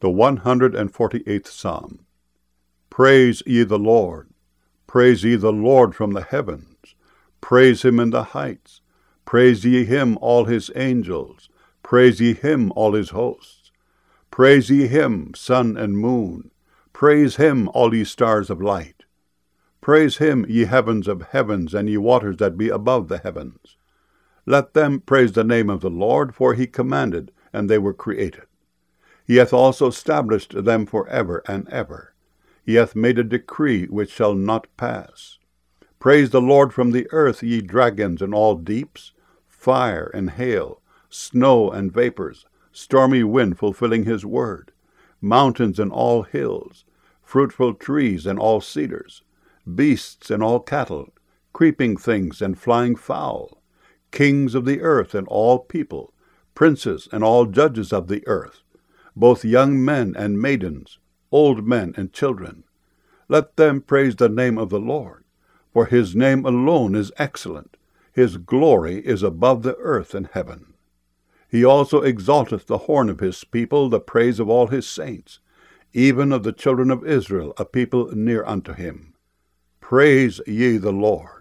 The 148th Psalm. Praise ye the Lord. Praise ye the Lord from the heavens. Praise him in the heights. Praise ye him, all his angels. Praise ye him, all his hosts. Praise ye him, sun and moon. Praise him, all ye stars of light. Praise him, ye heavens of heavens, and ye waters that be above the heavens. Let them praise the name of the Lord, for he commanded, and they were created. He hath also established them for ever and ever. He hath made a decree which shall not pass. Praise the Lord from the earth, ye dragons and all deeps, fire and hail, snow and vapors, stormy wind fulfilling his word, mountains and all hills, fruitful trees and all cedars, beasts and all cattle, creeping things and flying fowl, kings of the earth and all people, princes and all judges of the earth, both young men and maidens, old men and children. Let them praise the name of the Lord, for his name alone is excellent. His glory is above the earth and heaven. He also exalteth the horn of his people, the praise of all his saints, even of the children of Israel, a people near unto him. Praise ye the Lord.